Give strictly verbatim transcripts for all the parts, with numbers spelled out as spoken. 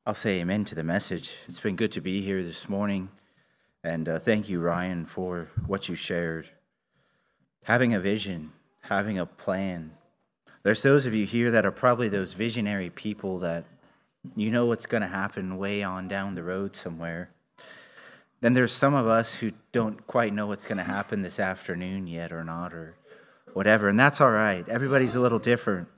I'll say amen to the message. It's been good to be here this morning. And uh, thank you, Ryan, for what you shared. Having a vision, having a plan. There's those of you here that are probably those visionary people that you know what's going to happen way on down the road somewhere. Then there's some of us who don't quite know what's going to happen this afternoon yet or not or whatever. And that's all right. Everybody's a little different.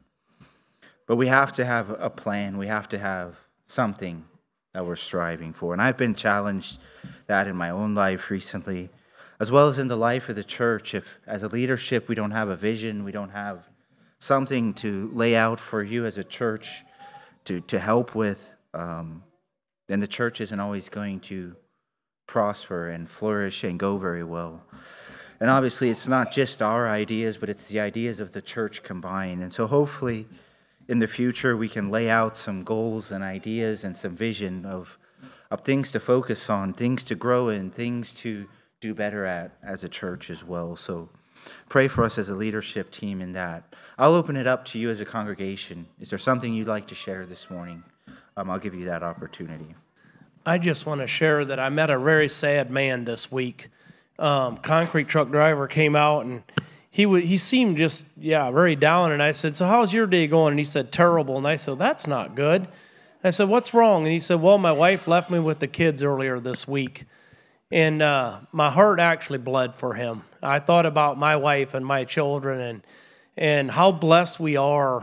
But we have to have a plan. We have to have something that we're striving for. And I've been challenged that in my own life recently, as well as in the life of the church. If as a leadership we don't have a vision, we don't have something to lay out for you as a church to, to help with, um, then the church isn't always going to prosper and flourish and go very well. And obviously it's not just our ideas, but it's the ideas of the church combined. And so hopefully in the future we can lay out some goals and ideas and some vision of of things to focus on, things to grow in, things to do better at as a church as well. So pray for us as a leadership team in that. I'll open it up to you as a congregation. Is there something you'd like to share this morning? Um, I'll give you that opportunity. I just want to share that I met a very sad man this week. Um, concrete truck driver came out and he w- he seemed just, yeah, very down. And I said, so how's your day going? And he said, terrible. And I said, that's not good. I said, what's wrong? And he said, well, my wife left me with the kids earlier this week. And uh, my heart actually bled for him. I thought about my wife and my children and and how blessed we are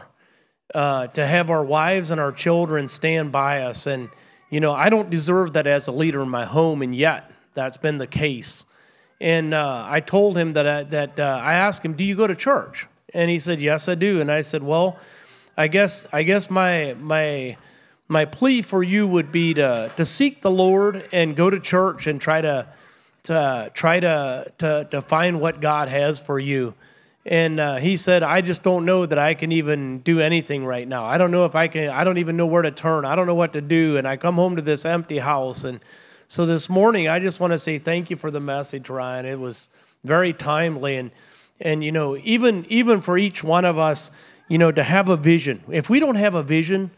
uh, to have our wives and our children stand by us. And, you know, I don't deserve that as a leader in my home, and yet that's been the case. And uh, I told him that I, that uh, I asked him, do you go to church? And he said, yes, I do. And I said, well, I guess I guess my my my plea for you would be to to seek the Lord and go to church and try to to try to to, to find what God has for you. And uh, he said, I just don't know that I can even do anything right now. I don't know if I can. I don't even know where to turn. I don't know what to do. And I come home to this empty house. And so this morning, I just want to say thank you for the message, Ryan. It was very timely. And and you know, even even for each one of us, you know, to have a vision. If we don't have a vision,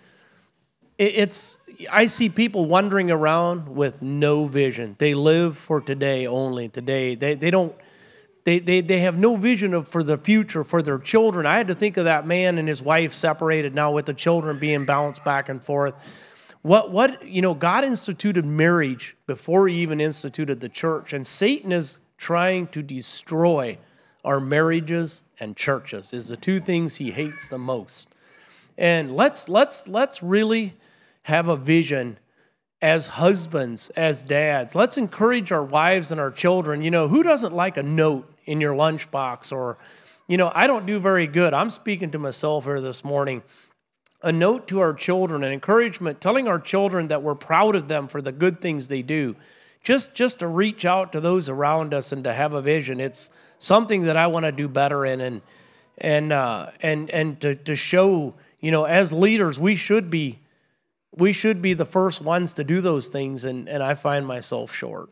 It's, I see people wandering around with no vision. They live for today only, today. They they don't, they they, they have no vision of, for the future, for their children. I had to think of that man and his wife separated now with the children being bounced back and forth. What, what you know, God instituted marriage before he even instituted the church. And Satan is trying to destroy our marriages and churches, is the two things he hates the most. And let's let's let's really have a vision as husbands, as dads. Let's encourage our wives and our children. You know, who doesn't like a note in your lunchbox? Or, you know, I don't do very good. I'm speaking to myself here this morning. A note to our children, an encouragement, telling our children that we're proud of them for the good things they do. Just, just to reach out to those around us and to have a vision. It's something that I want to do better in, and and uh, and and to to show, you know, as leaders, we should be. We should be the first ones to do those things, and, and I find myself short.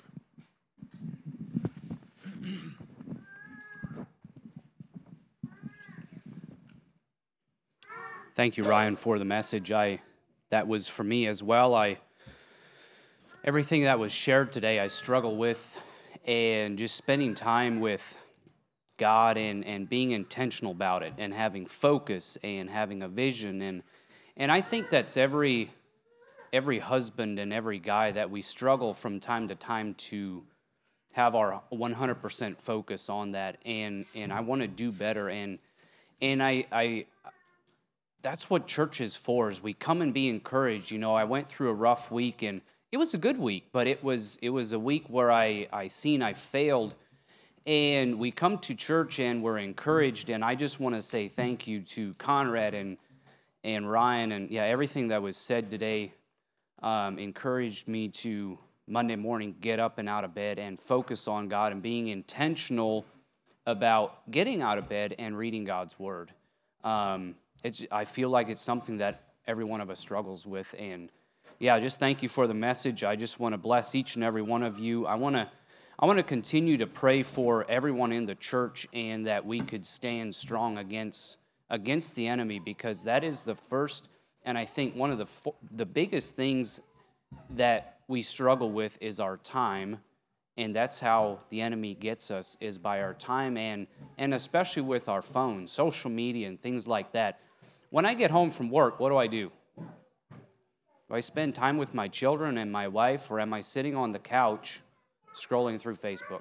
Thank you, Ryan, for the message. I that was for me as well. I everything that was shared today, I struggle with, and just spending time with God and, and being intentional about it, and having focus and having a vision, and and I think that's every. every husband and every guy that we struggle from time to time to have our one hundred percent focus on that, and and I want to do better, and and I I that's what church is for, is we come and be encouraged. You know, I went through a rough week, and it was a good week, but it was it was a week where I I seen I failed, and we come to church and we're encouraged, and I just want to say thank you to Conrad and and Ryan, and yeah, everything that was said today Um, encouraged me to Monday morning get up and out of bed and focus on God and being intentional about getting out of bed and reading God's Word. Um, it's, I feel like it's something that every one of us struggles with. And yeah, just thank you for the message. I just want to bless each and every one of you. I want to I want to continue to pray for everyone in the church, and that we could stand strong against against the enemy, because that is the first And I think one of the fo- the biggest things that we struggle with is our time, and that's how the enemy gets us, is by our time, and and especially with our phones, social media, and things like that. When I get home from work, what do I do? Do I spend time with my children and my wife, or am I sitting on the couch scrolling through Facebook?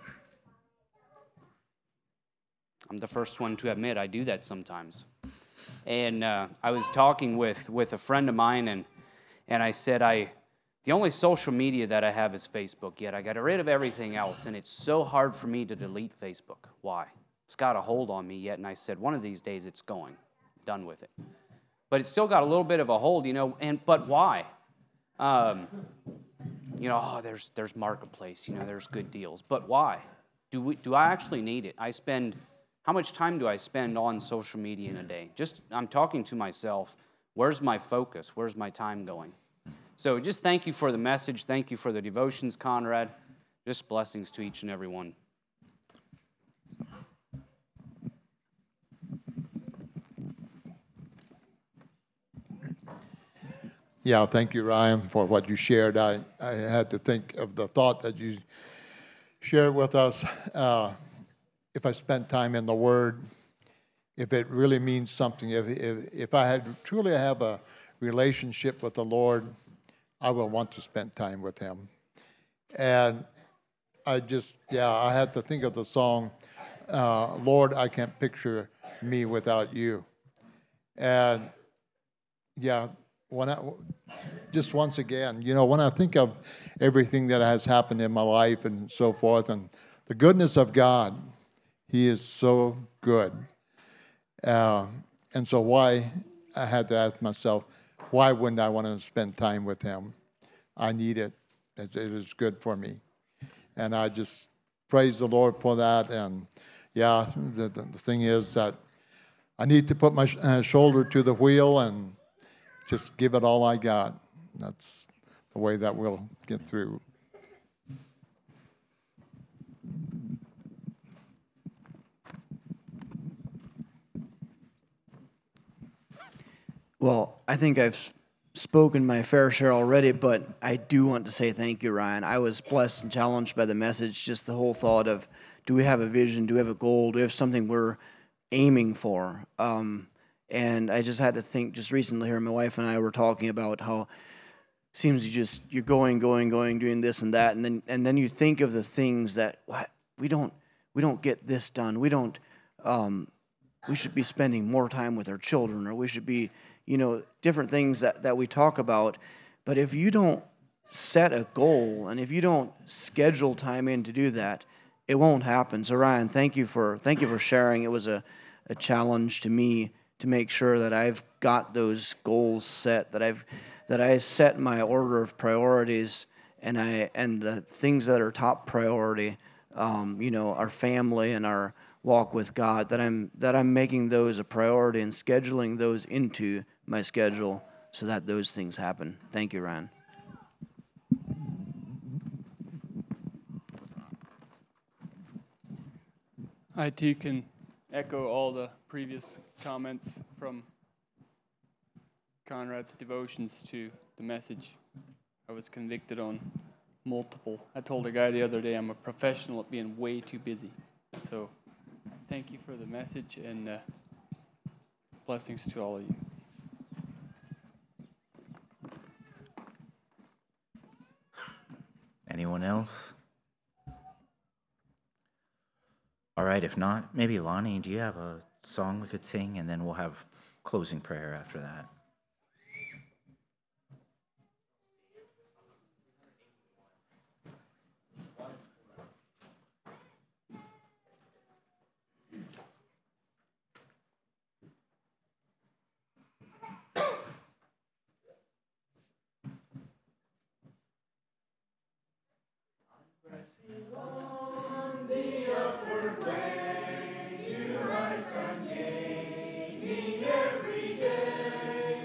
I'm the first one to admit I do that sometimes. And uh, I was talking with, with a friend of mine, and and I said, I the only social media that I have is Facebook, yet I got rid of everything else, and it's so hard for me to delete Facebook. Why? It's got a hold on me yet, and I said, one of these days it's going. Done with it. But it's still got a little bit of a hold, you know, and but why? Um, you know, oh, there's there's Marketplace, you know, there's good deals. But why? Do we do I actually need it? I spend, how much time do I spend on social media in a day? Just, I'm talking to myself. Where's my focus? Where's my time going? So just thank you for the message. Thank you for the devotions, Conrad. Just blessings to each and every one. Yeah, thank you, Ryan, for what you shared. I, I had to think of the thought that you shared with us. Uh, if I spent time in the Word, if it really means something, if, if, if I had truly have a relationship with the Lord, I will want to spend time with Him. And I just, yeah, I had to think of the song, uh, Lord, I can't picture me without you. And yeah, when I, just once again, you know, when I think of everything that has happened in my life and so forth, and the goodness of God, He is so good. Uh, and so why, I had to ask myself, why wouldn't I want to spend time with Him? I need it. It, it is good for me. And I just praise the Lord for that. And yeah, the, the thing is that I need to put my sh- uh, shoulder to the wheel and just give it all I got. That's the way that we'll get through. Well, I think I've spoken my fair share already, but I do want to say thank you, Ryan. I was blessed and challenged by the message, just the whole thought of, do we have a vision? Do we have a goal? Do we have something we're aiming for? Um, and I just had to think just recently here, my wife and I were talking about how seems you just, you're going, going, going, doing this and that, and then and then you think of the things that, what, we don't, we don't get this done. We don't, um, we should be spending more time with our children, or we should be, you know, different things that, that we talk about. But if you don't set a goal, and if you don't schedule time in to do that, it won't happen. So Ryan, thank you for thank you for sharing. It was a, a challenge to me to make sure that I've got those goals set, that I've that I set my order of priorities, and I and the things that are top priority, um, you know, our family and our walk with God, that I'm that I'm making those a priority and scheduling those into my schedule so that those things happen. Thank you, Ryan. I too can echo all the previous comments from Conrad's devotions to the message. I was convicted on multiple. I told a guy the other day I'm a professional at being way too busy. So thank you for the message, and uh, blessings to all of you. Anyone else? All right, if not, maybe Lonnie, do you have a song we could sing, and then we'll have closing prayer after that? Every day.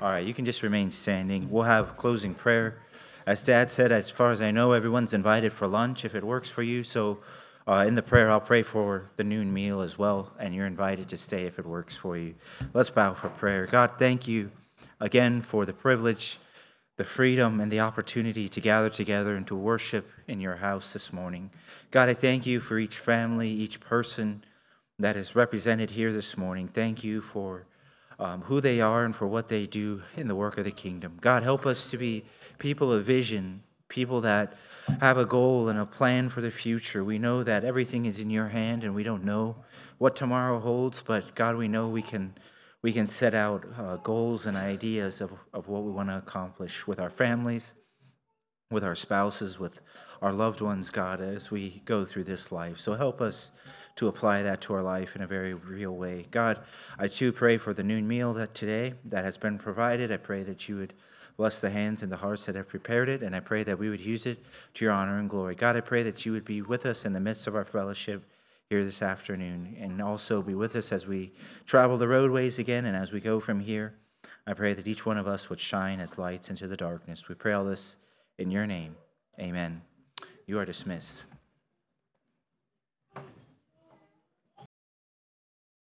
All right, you can just remain standing. We'll have closing prayer. As Dad said, as far as I know, everyone's invited for lunch if it works for you. So uh, in the prayer, I'll pray for the noon meal as well, and you're invited to stay if it works for you. Let's bow for prayer. God, thank you again for the privilege, the freedom, and the opportunity to gather together and to worship in your house this morning. God, I thank you for each family, each person that is represented here this morning. Thank you for um, who they are and for what they do in the work of the kingdom. God, help us to be people of vision, people that have a goal and a plan for the future. We know that everything is in your hand and we don't know what tomorrow holds, but God, we know we can we can set out uh, goals and ideas of, of what we want to accomplish with our families, with our spouses, with our loved ones, God, as we go through this life. So help us to apply that to our life in a very real way. God, I too pray for the noon meal that today that has been provided. I pray that you would bless the hands and the hearts that have prepared it, and I pray that we would use it to your honor and glory. God, I pray that you would be with us in the midst of our fellowship here this afternoon, and also be with us as we travel the roadways again and as we go from here. I pray that each one of us would shine as lights into the darkness. We pray all this in your name. Amen. You are dismissed.